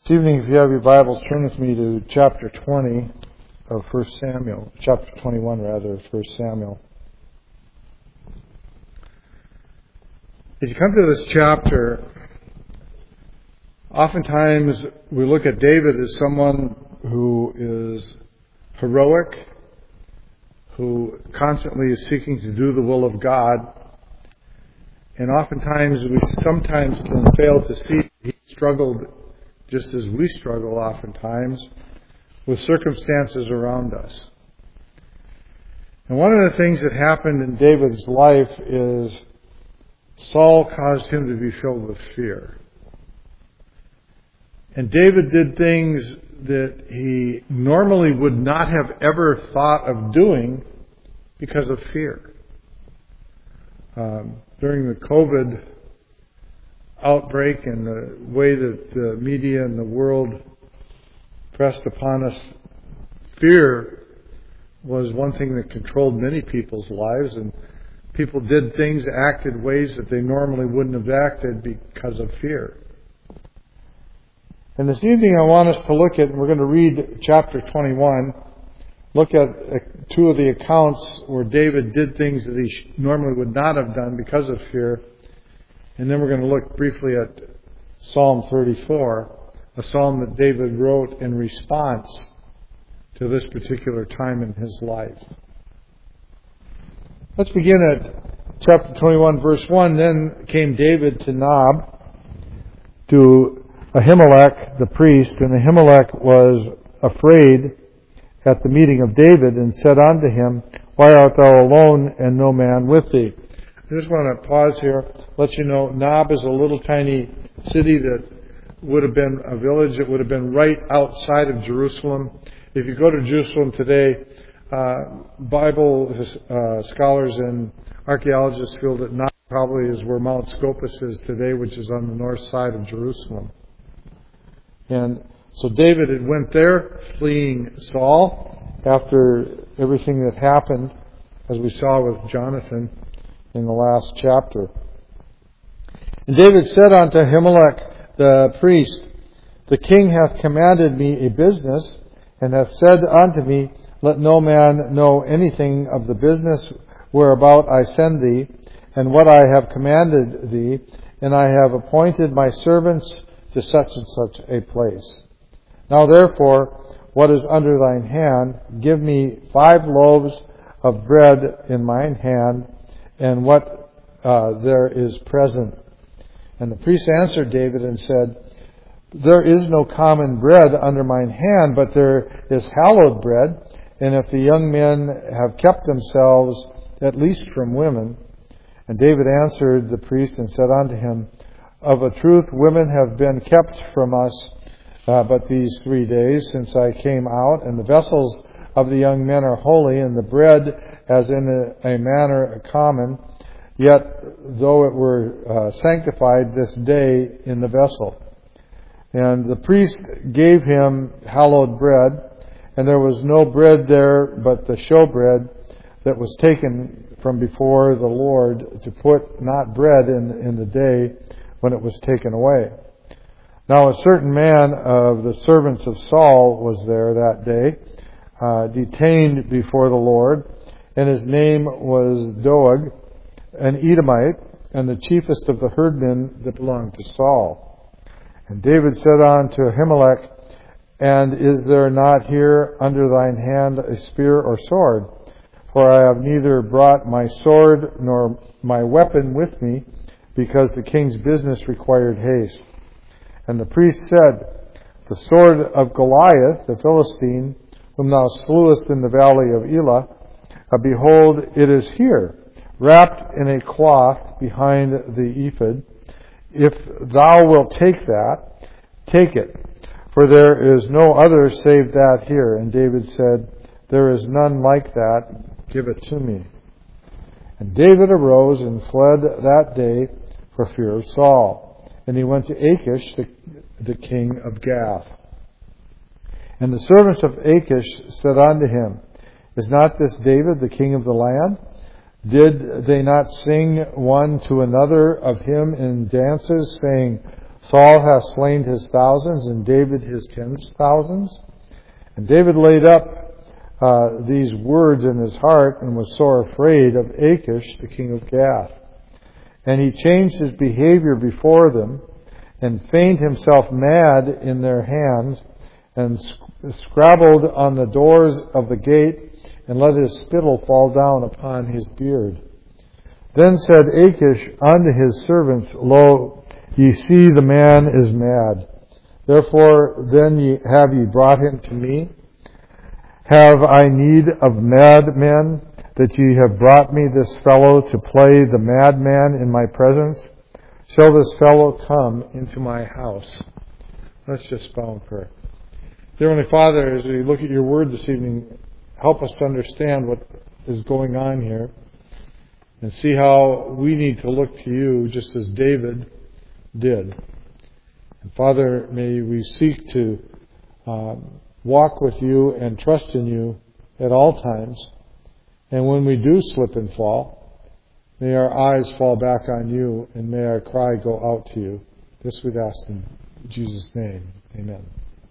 This evening, if you have your Bibles, turn with me to chapter 20 of 1 Samuel. Chapter 21, rather, of 1 Samuel. As you come to this chapter, oftentimes we look at David as someone who is heroic, who constantly is seeking to do the will of God. And oftentimes we sometimes can fail to see he struggled just as we struggle oftentimes with circumstances around us. And one of the things that happened in David's life is Saul caused him to be filled with fear. And David did things that he normally would not have ever thought of doing because of fear. During the COVID outbreak and the way that the media and the world pressed upon us, fear was one thing that controlled many people's lives, and people did things, acted ways that they normally wouldn't have acted because of fear. And this evening I want us to look at, we're going to read chapter 21, look at two of the accounts where David did things that he normally would not have done because of fear. And then we're going to look briefly at Psalm 34, a psalm that David wrote in response to this particular time in his life. Let's begin at chapter 21, verse 1. Then came David to Nob, to Ahimelech the priest, and Ahimelech was afraid at the meeting of David, and said unto him, Why art thou alone, and no man with thee? I just want to pause here, let you know, Nob is a little tiny city that would have been a village that would have been right outside of Jerusalem. If you go to Jerusalem today, Bible scholars and archaeologists feel that Nob probably is where Mount Scopus is today, which is on the north side of Jerusalem. And so David had went there, fleeing Saul, after everything that happened, as we saw with Jonathan in the last chapter. And David said unto Ahimelech the priest, The king hath commanded me a business, and hath said unto me, Let no man know anything of the business whereabout I send thee, and what I have commanded thee, and I have appointed my servants to such and such a place. Now therefore, what is under thine hand, give me 5 loaves of bread in mine hand, and what there is present. And the priest answered David and said, There is no common bread under mine hand, but there is hallowed bread, and if the young men have kept themselves, at least from women. And David answered the priest and said unto him, Of a truth women have been kept from us but these 3 days since I came out, and the vessels of the young men are holy, and the bread as in a manner common, yet though it were sanctified this day in the vessel. And the priest gave him hallowed bread, and there was no bread there but the showbread that was taken from before the Lord, to put not bread in the day when it was taken away. Now a certain man of the servants of Saul was there that day, detained before the Lord, and his name was Doeg, an Edomite, and the chiefest of the herdmen that belonged to Saul. And David said unto Ahimelech, And is there not here under thine hand a spear or sword? For I have neither brought my sword nor my weapon with me, because the king's business required haste. And the priest said, The sword of Goliath, the Philistine, whom thou slewest in the valley of Elah, behold, it is here, wrapped in a cloth behind the ephod. If thou wilt take that, take it, for there is no other save that here. And David said, There is none like that, give it to me. And David arose and fled that day for fear of Saul. And he went to Achish, the king of Gath. And the servants of Achish said unto him, Is not this David the king of the land? Did they not sing one to another of him in dances, saying, Saul hath slain his thousands, and David his 10,000s. And David laid up these words in his heart, and was sore afraid of Achish, the king of Gath. And he changed his behavior before them, and feigned himself mad in their hands, and scrabbled on the doors of the gate, and let his spittle fall down upon his beard. Then said Achish unto his servants, Lo, ye see the man is mad. Therefore then have ye brought him to me? Have I need of madmen, that ye have brought me this fellow to play the madman in my presence? Shall this fellow come into my house? Let's just bow in prayer. Dear Heavenly Father, as we look at your word this evening, help us to understand what is going on here, and see how we need to look to you just as David did. And Father, may we seek to walk with you and trust in you at all times. And when we do slip and fall, may our eyes fall back on you, and may our cry go out to you. This we'd ask in Jesus' name. Amen.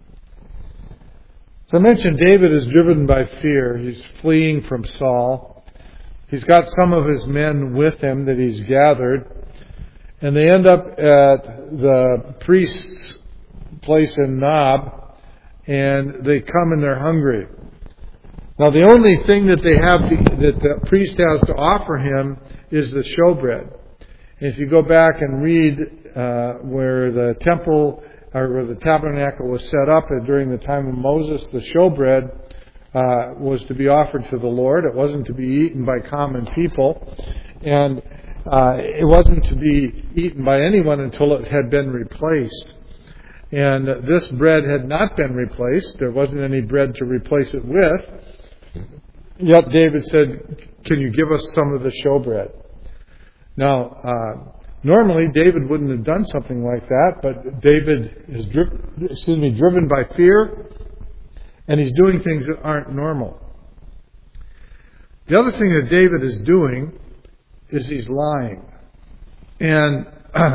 So I mentioned David is driven by fear. He's fleeing from Saul. He's got some of his men with him that he's gathered. And they end up at the priest's place in Nob, and they come and they're hungry. Now the only thing that they have that the priest has to offer him is the showbread. And if you go back and read where the temple or where the tabernacle was set up during the time of Moses, the showbread was to be offered to the Lord. It wasn't to be eaten by common people, and it wasn't to be eaten by anyone until it had been replaced. And this bread had not been replaced. There wasn't any bread to replace it with. Yet David said, "Can you give us some of the showbread?" Now, normally David wouldn't have done something like that, but David is driven by fear, and he's doing things that aren't normal. The other thing that David is doing is he's lying. And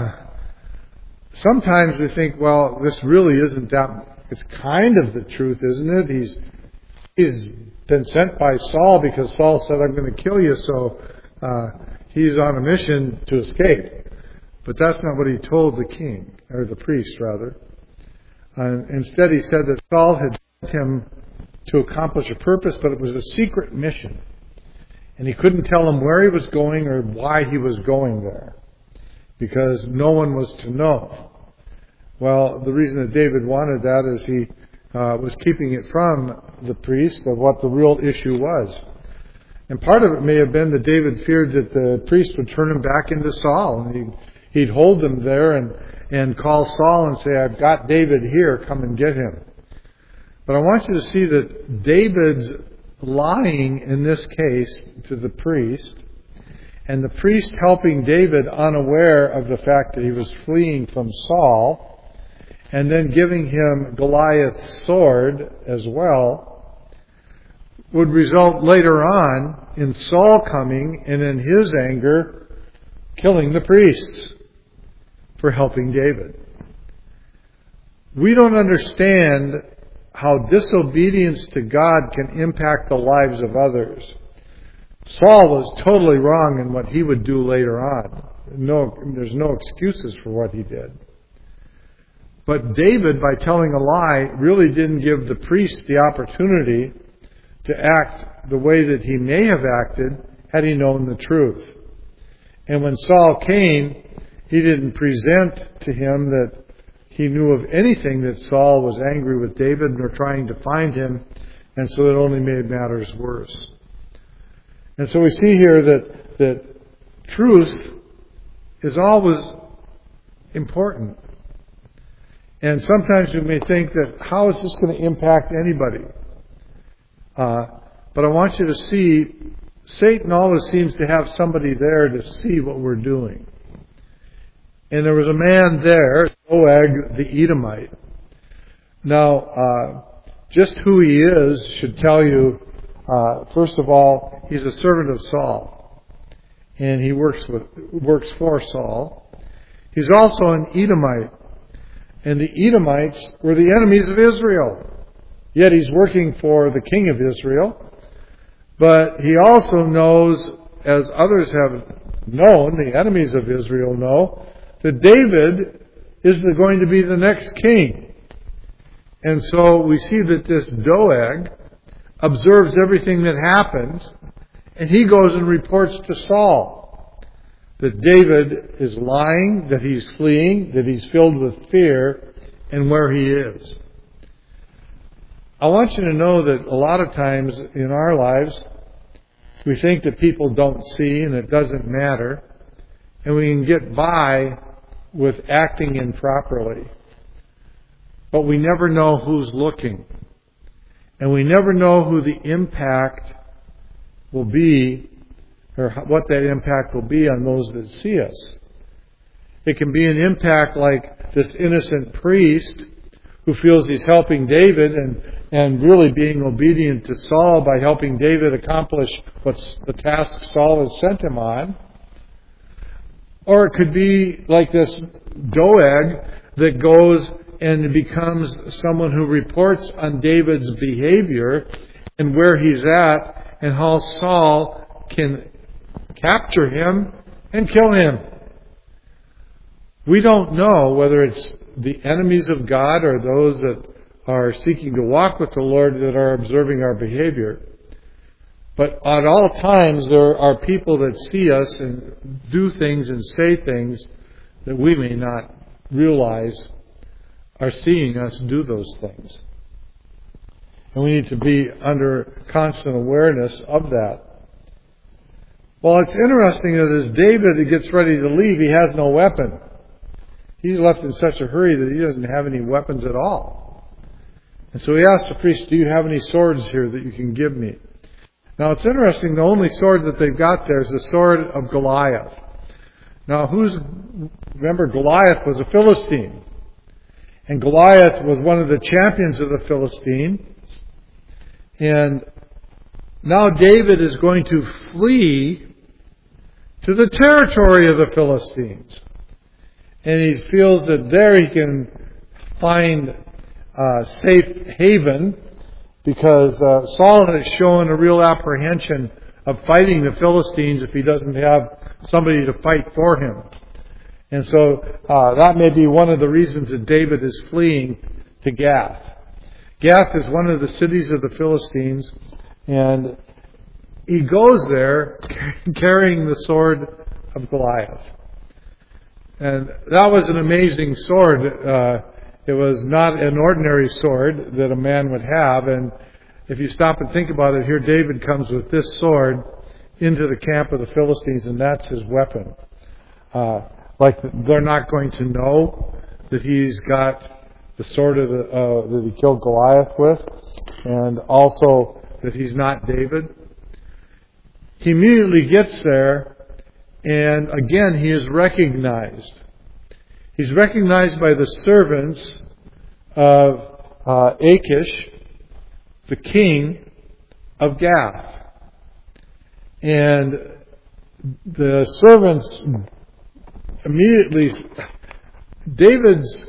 sometimes we think, well, this really isn't that. It's kind of the truth, isn't it? He's been sent by Saul because Saul said, "I'm going to kill you," so he's on a mission to escape. But that's not what he told the king, or the priest, rather. Instead, he said that Saul had sent him to accomplish a purpose, but it was a secret mission. And he couldn't tell him where he was going or why he was going there, because no one was to know. Well, the reason that David wanted that is he was keeping it from the priest of what the real issue was. And part of it may have been that David feared that the priest would turn him back into Saul, and he'd hold him there and call Saul and say, "I've got David here, come and get him." But I want you to see that David's lying in this case to the priest, and the priest helping David unaware of the fact that he was fleeing from Saul, and then giving him Goliath's sword as well, would result later on in Saul coming and in his anger killing the priests for helping David. We don't understand how disobedience to God can impact the lives of others. Saul was totally wrong in what he would do later on. There's no excuses for what he did. But David, by telling a lie, really didn't give the priest the opportunity to act the way that he may have acted had he known the truth. And when Saul came, he didn't present to him that he knew of anything that Saul was angry with David nor trying to find him, and so it only made matters worse. And so we see here that truth is always important. And sometimes you may think that, how is this going to impact anybody? But I want you to see, Satan always seems to have somebody there to see what we're doing. And there was a man there, Doeg the Edomite. Now, just who he is should tell you, first of all, he's a servant of Saul. And he works for Saul. He's also an Edomite. and the Edomites were the enemies of Israel. Yet he's working for the king of Israel. But he also knows, as others have known, the enemies of Israel know, that David is going to be the next king. And so we see that this Doeg observes everything that happens, and he goes and reports to Saul that David is lying, that he's fleeing, that he's filled with fear, and where he is. I want you to know that a lot of times in our lives, we think that people don't see and it doesn't matter, and we can get by with acting improperly. But we never know who's looking. And we never know who the impact will be, or what that impact will be on those that see us. It can be an impact like this innocent priest who feels he's helping David and really being obedient to Saul by helping David accomplish what's the task Saul has sent him on. Or it could be like this Doeg that goes and becomes someone who reports on David's behavior and where he's at and how Saul can capture him and kill him. We don't know whether it's the enemies of God or those that are seeking to walk with the Lord that are observing our behavior. But at all times there are people that see us and do things and say things that we may not realize are seeing us do those things. And we need to be under constant awareness of that. Well, it's interesting that as David gets ready to leave, he has no weapon. He's left in such a hurry that he doesn't have any weapons at all. And so he asks the priest, do you have any swords here that you can give me? Now it's interesting, the only sword that they've got there is the sword of Goliath. Now remember Goliath was a Philistine. And Goliath was one of the champions of the Philistines. And now David is going to flee to the territory of the Philistines. And he feels that there he can find safe haven because Saul has shown a real apprehension of fighting the Philistines if he doesn't have somebody to fight for him. And so that may be one of the reasons that David is fleeing to Gath. Gath is one of the cities of the Philistines, and he goes there carrying the sword of Goliath. And that was an amazing sword. It was not an ordinary sword that a man would have. And if you stop and think about it, here David comes with this sword into the camp of the Philistines, and that's his weapon. Like they're not going to know that he's got the sword that he killed Goliath with, and also that he's not David. He immediately gets there, and again he is recognized. He's recognized by the servants of Achish, the king of Gath. And the servants immediately, David's,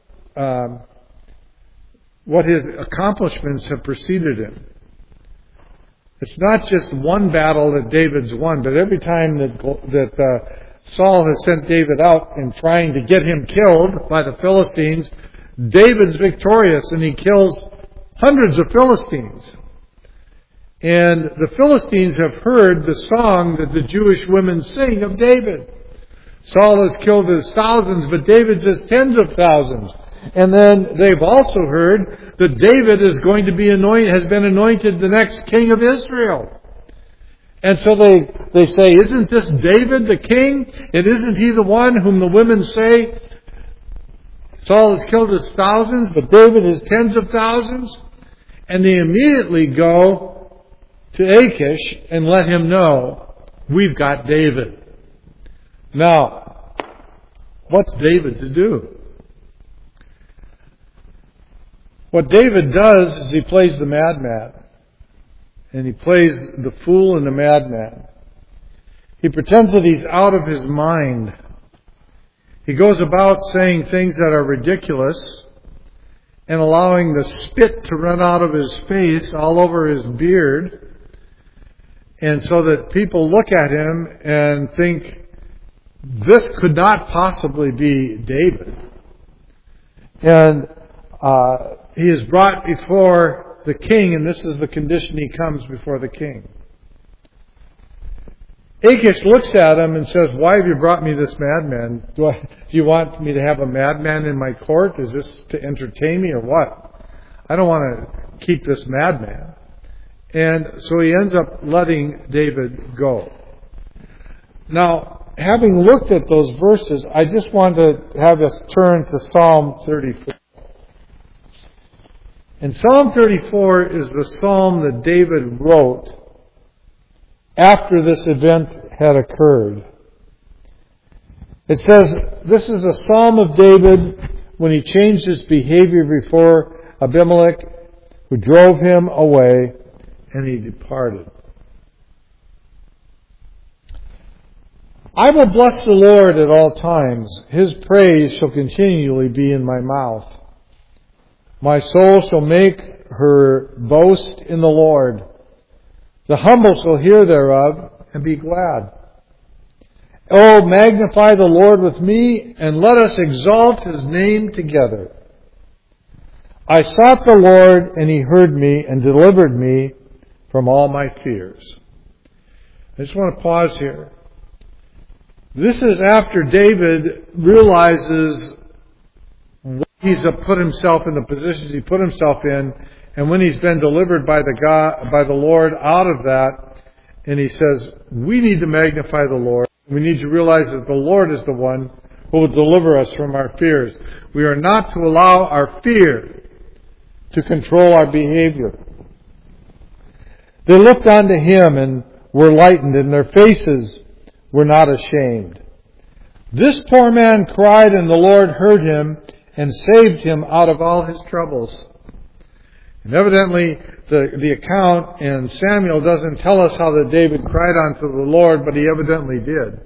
what his accomplishments have preceded him. It's not just one battle that David's won, but every time that Saul has sent David out in trying to get him killed by the Philistines, David's victorious and he kills hundreds of Philistines. And the Philistines have heard the song that the Jewish women sing of David. Saul has killed his thousands, but David's his tens of thousands. And then they've also heard that David is going to be has been anointed the next king of Israel. And so they say, isn't this David the king? And isn't he the one whom the women say, Saul has killed his thousands, but David his tens of thousands? And they immediately go to Achish and let him know, we've got David. Now, what's David to do? What David does is he plays the madman. And he plays the fool and the madman. He pretends that he's out of his mind. He goes about saying things that are ridiculous and allowing the spit to run out of his face all over his beard, and so that people look at him and think, this could not possibly be David. And he is brought before the king, and this is the condition he comes before the king. Achish looks at him and says, why have you brought me this madman? Do you want me to have a madman in my court? Is this to entertain me or what? I don't want to keep this madman. And so he ends up letting David go. Now, having looked at those verses, I just want to have us turn to Psalm 34. And Psalm 34 is the psalm that David wrote after this event had occurred. It says, this is a psalm of David when he changed his behavior before Abimelech, who drove him away, and he departed. I will bless the Lord at all times. His praise shall continually be in my mouth. My soul shall make her boast in the Lord. The humble shall hear thereof and be glad. Oh, magnify the Lord with me, and let us exalt His name together. I sought the Lord, and He heard me and delivered me from all my fears. I just want to pause here. This is after David realizes what he's put himself in, the positions he put himself in, and when he's been delivered by the Lord out of that, and he says, we need to magnify the Lord. We need to realize that the Lord is the one who will deliver us from our fears. We are not to allow our fear to control our behavior. They looked unto him and were lightened, and their faces were not ashamed. This poor man cried, and the Lord heard him and saved him out of all his troubles. And evidently, the account in Samuel doesn't tell us how that David cried unto the Lord, but he evidently did.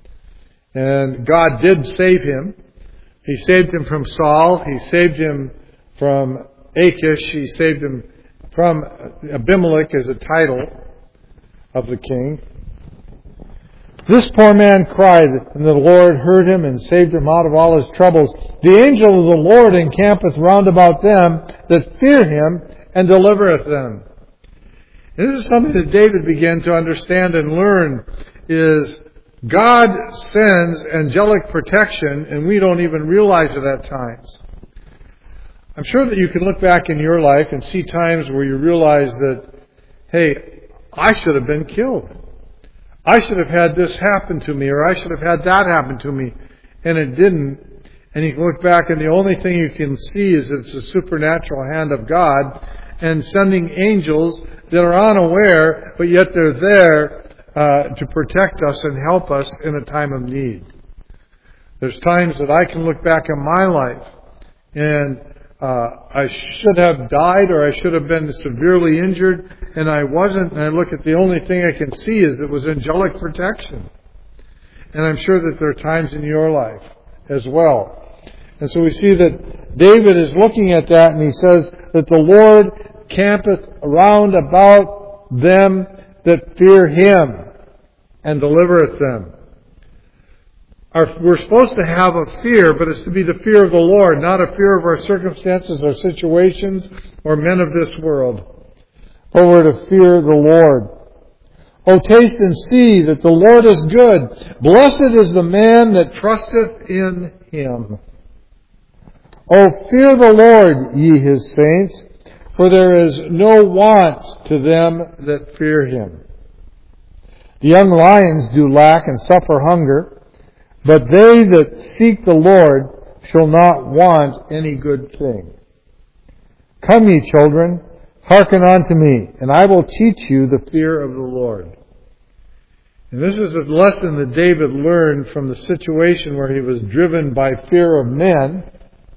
And God did save him. He saved him from Saul. He saved him from Achish. He saved him from Abimelech as a title of the king. This poor man cried, and the Lord heard him and saved him out of all his troubles. The angel of the Lord encampeth round about them that fear him, and delivereth them. And this is something that David began to understand and learn, is God sends angelic protection, and we don't even realize it at times. I'm sure that you can look back in your life and see times where you realize that, hey, I should have been killed. I should have had this happen to me, or I should have had that happen to me, and it didn't. And you can look back, and the only thing you can see is it's the supernatural hand of God, and sending angels that are unaware, but yet they're there to protect us and help us in a time of need. There's times that I can look back in my life, and I should have died, or I should have been severely injured, and I wasn't, and I look at the only thing I can see is it was angelic protection. And I'm sure that there are times in your life as well. And so we see that David is looking at that, and he says that the Lord campeth round about them that fear Him, and delivereth them. We're supposed to have a fear, but it's to be the fear of the Lord, not a fear of our circumstances or situations or men of this world. But we're to fear the Lord. O taste and see that the Lord is good. Blessed is the man that trusteth in Him. O fear the Lord, ye His saints, for there is no want to them that fear Him. The young lions do lack and suffer hunger, but they that seek the Lord shall not want any good thing. Come ye children, hearken unto me, and I will teach you the fear of the Lord. And this is a lesson that David learned from the situation where he was driven by fear of men,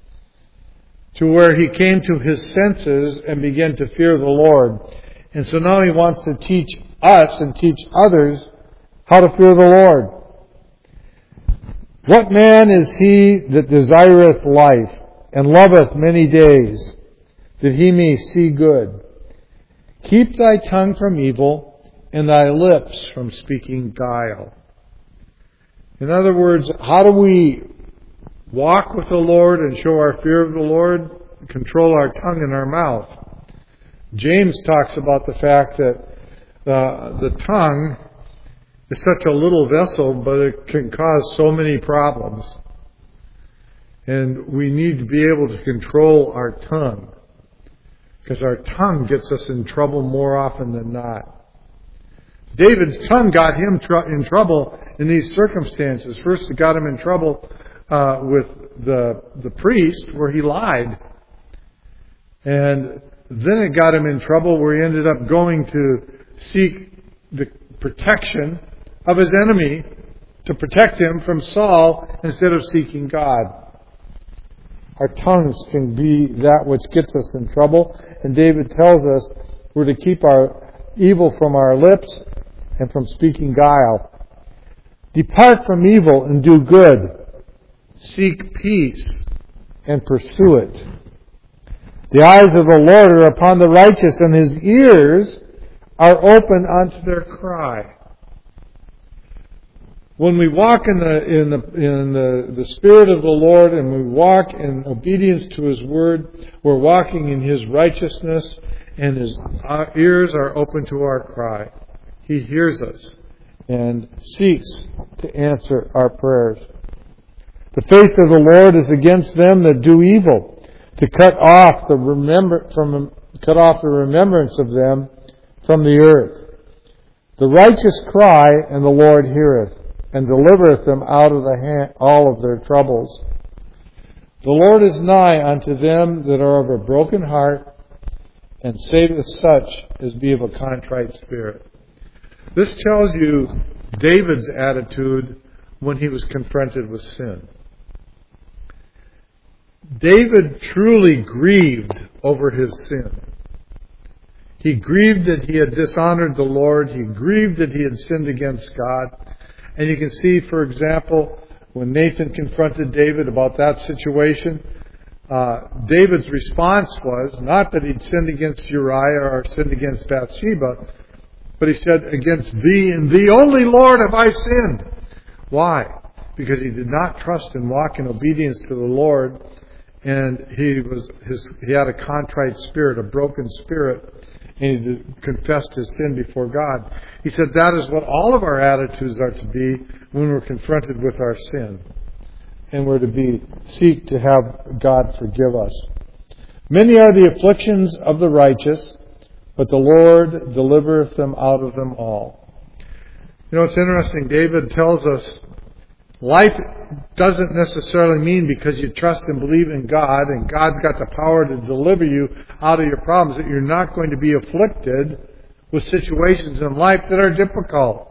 to where he came to his senses and began to fear the Lord. And so now he wants to teach us and teach others how to fear the Lord. What man is he that desireth life, and loveth many days, that he may see good? Keep thy tongue from evil, and thy lips from speaking guile. In other words, how do we walk with the Lord and show our fear of the Lord? Control our tongue and our mouth. James talks about the fact that the tongue is such a little vessel, but it can cause so many problems. And we need to be able to control our tongue, because our tongue gets us in trouble more often than not. David's tongue got him in trouble in these circumstances. First, it got him in trouble with the priest, where he lied. And then it got him in trouble where he ended up going to seek the protection of his enemy to protect him from Saul instead of seeking God. Our tongues can be that which gets us in trouble. And David tells us we're to keep our evil from our lips and from speaking guile. Depart from evil and do good. Seek peace and pursue it. The eyes of the Lord are upon the righteous, and His ears are open unto their cry. When we walk in the Spirit of the Lord, and we walk in obedience to His Word, we're walking in His righteousness, and His ears are open to our cry. He hears us and seeks to answer our prayers. The face of the Lord is against them that do evil, to cut off the remembrance of them from the earth. The righteous cry, and the Lord heareth, and delivereth them out of all of their troubles. The Lord is nigh unto them that are of a broken heart, and saveth such as be of a contrite spirit. This tells you David's attitude when he was confronted with sin. David truly grieved over his sin. He grieved that he had dishonored the Lord. He grieved that he had sinned against God. And you can see, for example, when Nathan confronted David about that situation, David's response was not that he'd sinned against Uriah or sinned against Bathsheba, but he said, against thee and thee only, Lord, have I sinned. Why? Because he did not trust and walk in obedience to the Lord, and he had a contrite spirit, a broken spirit, and he confessed his sin before God. He said that is what all of our attitudes are to be when we're confronted with our sin. And we're to seek to have God forgive us. Many are the afflictions of the righteous, but the Lord delivereth them out of them all. You know, it's interesting. David tells us life doesn't necessarily mean because you trust and believe in God and God's got the power to deliver you out of your problems that you're not going to be afflicted with situations in life that are difficult.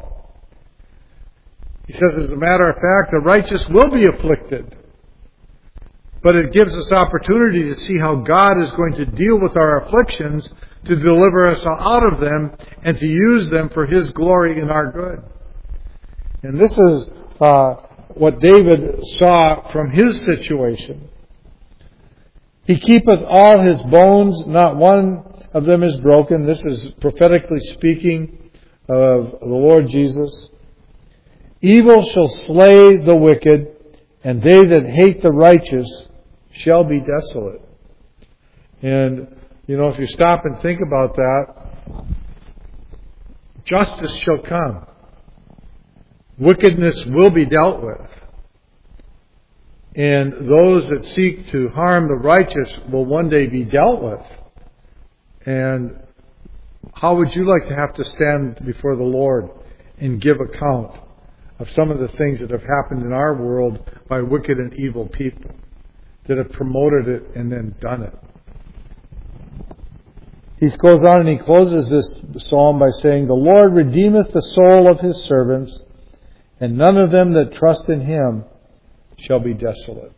He says, as a matter of fact, the righteous will be afflicted. But it gives us opportunity to see how God is going to deal with our afflictions to deliver us out of them and to use them for His glory and our good. And this is what David saw from his situation. He keepeth all his bones, not one of them is broken. This is prophetically speaking of the Lord Jesus. Evil shall slay the wicked, and they that hate the righteous shall be desolate. And, you know, if you stop and think about that, justice shall come. Wickedness will be dealt with. And those that seek to harm the righteous will one day be dealt with. And how would you like to have to stand before the Lord and give account of some of the things that have happened in our world by wicked and evil people that have promoted it and then done it? He goes on and he closes this psalm by saying, the Lord redeemeth the soul of His servants, and none of them that trust in Him shall be desolate.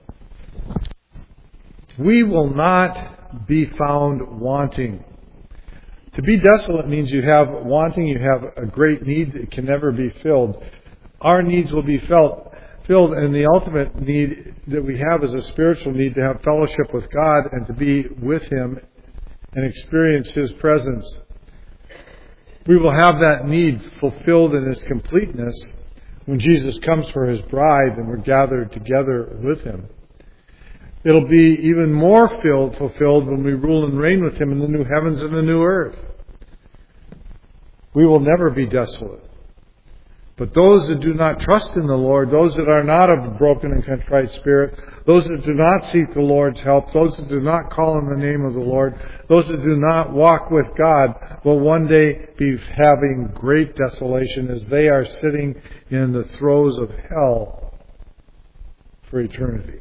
We will not be found wanting. To be desolate means you have wanting, you have a great need that can never be filled. Our needs will be felt. filled, and the ultimate need that we have is a spiritual need to have fellowship with God and to be with Him and experience His presence. We will have that need fulfilled in its completeness when Jesus comes for His bride and we're gathered together with Him. It'll be even more fulfilled when we rule and reign with Him in the new heavens and the new earth. We will never be desolate. But those that do not trust in the Lord, those that are not of a broken and contrite spirit, those that do not seek the Lord's help, those that do not call on the name of the Lord, those that do not walk with God, will one day be having great desolation as they are sitting in the throes of hell for eternity.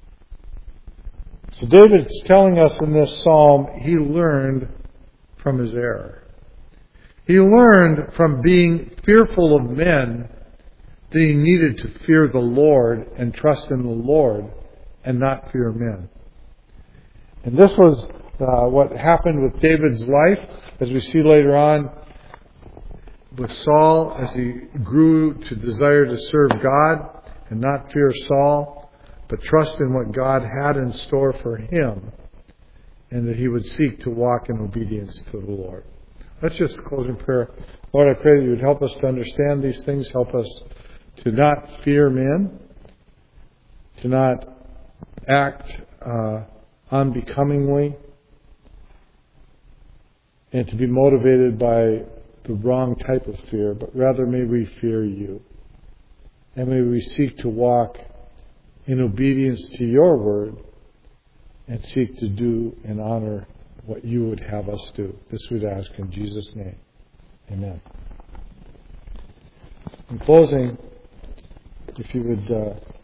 So David's telling us in this psalm, he learned from his error. He learned from being fearful of men that he needed to fear the Lord and trust in the Lord and not fear men. And this was what happened with David's life, as we see later on with Saul, as he grew to desire to serve God and not fear Saul, but trust in what God had in store for him, and that he would seek to walk in obedience to the Lord. Let's just close in prayer. Lord, I pray that you would help us to understand these things, help us to not fear men, to not act unbecomingly, and to be motivated by the wrong type of fear, but rather may we fear you. And may we seek to walk in obedience to your word and seek to do and honor what you would have us do. This we'd ask in Jesus' name. Amen. In closing, if you would